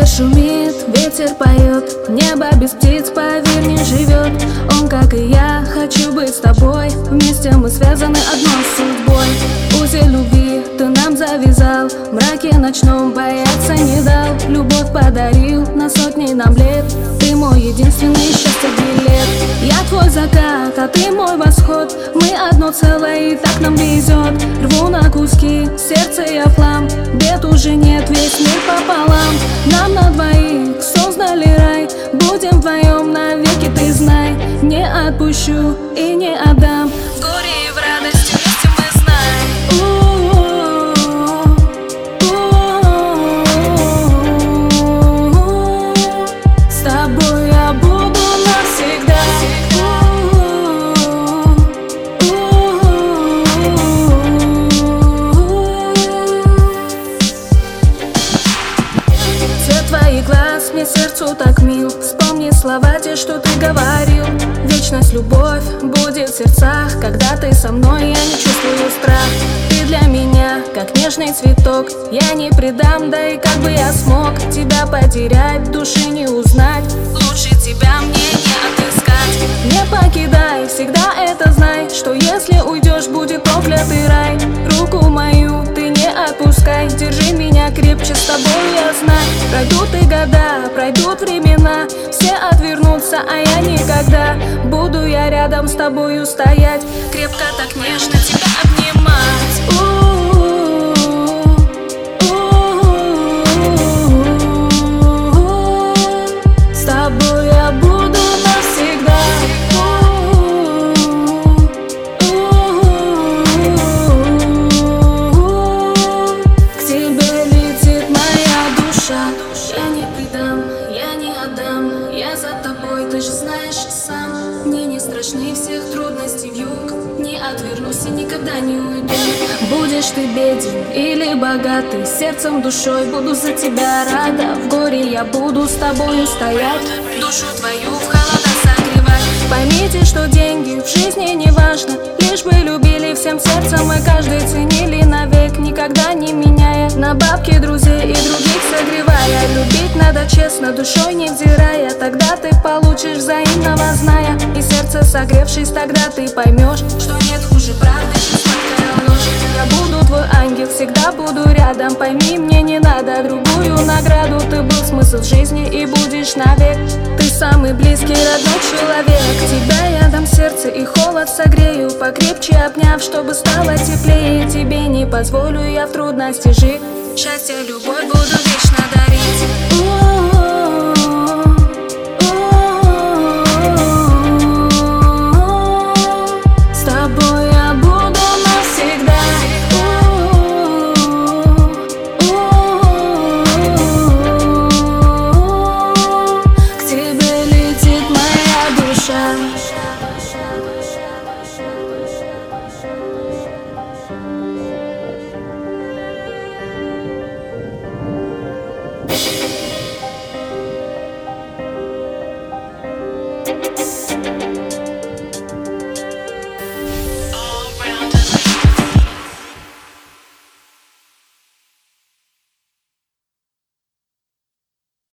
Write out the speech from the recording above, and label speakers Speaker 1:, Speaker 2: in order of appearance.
Speaker 1: Море шумит, ветер поет, небо без птиц, поверь, не живет. Он, как и я, хочу быть с тобой, вместе мы связаны одной судьбой. Узел любви ты нам завязал, в мраке ночном бояться не дал. Любовь подарил на сотни нам лет, ты мой единственный счастье билет. Я твой закат, а ты мой восход, мы одно целое и так нам везет. Рву на куски, сердце я флам, бед уже нет, весь мир пополам. Нам на двоих создали рай, будем вдвоем навеки, ты знай. Не отпущу и не отдам, в горе и в радости вместе мы знаем. С тобой я буду навсегда. Цвет твоих глаз мне сердцу так мил, вспомни слова те, что ты говорил. Вечность, любовь будет в сердцах, когда ты со мной, я не чувствую страх. Ты для меня, как нежный цветок, я не предам, да и как бы я смог тебя потерять, души не узнать. Лучше тебя мне не отыскать. Не покидай, всегда это знай, что если уйдешь, будет проклятый рай. Руку мою ты не отпускай, держи меня крепче, с тобой я знаю. Пройдут и года, пройдут времена, все отвернутся, а я никогда. Буду я рядом с тобою стоять, крепко так нежно тебя обнимать. С тобой я буду навсегда. К тебе летит моя душа. Я не предам, я не отдам, я за тобой, ты же знаешь сам. Мне не страшны всех трудностей вьюг, не отвернусь и никогда не уйду. Будешь ты беден или богатый, сердцем, душой буду за тебя рада. В горе я буду с тобою стоять, душу твою в холода согревать. Поймите, что деньги в жизни не важно, лишь бы любили всем сердцем и каждый ценили навек, никогда не меняя на бабки друзей и других согревая. Любить надо честно, душой невзирая, тогда ты получишь взаимного зная. И сердце согревшись, тогда ты поймешь, что нет хуже правды, чем сладкая ложь. Я буду твой ангел, всегда буду рядом, пойми, мне не надо другую награду. Ты был смысл жизни и будешь навек, ты самый близкий, родной человек. Тебя я дам сердце и холод согрею, покрепче обняв, чтобы стало теплее. Тебе не позволю я в трудности жить, счастье, любовь буду вечно дарить.